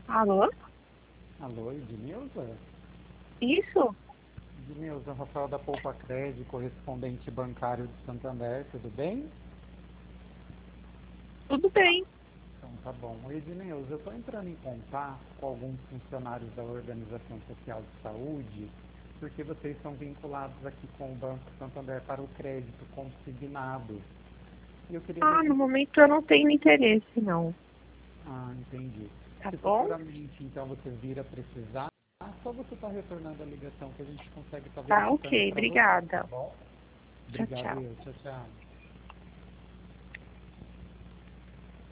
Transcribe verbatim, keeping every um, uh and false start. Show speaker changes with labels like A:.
A: Alô?
B: Alô, Ednilza?
A: Isso?
B: Ednilza, Rafael da Poupa Cred, correspondente bancário de Santander, tudo bem?
A: Tudo bem.
B: Então tá bom. Ednilza, eu estou entrando em contato com alguns funcionários da Organização Social de Saúde, porque vocês são vinculados aqui com o Banco Santander para o crédito consignado. E eu queria ver
A: Ah,
B: se
A: no
B: você...
A: momento eu não tenho interesse, não.
B: Ah, entendi.
A: Tá
B: Se
A: bom?
B: futuramente, então, você vir a precisar, só você está retornando a ligação que a gente consegue estar
A: Tá,
B: verificando
A: ok.
B: para você, tá
A: Obrigada.
B: bom?
A: Tchau,
B: Obrigado,
A: tchau.
B: eu. Tchau, tchau.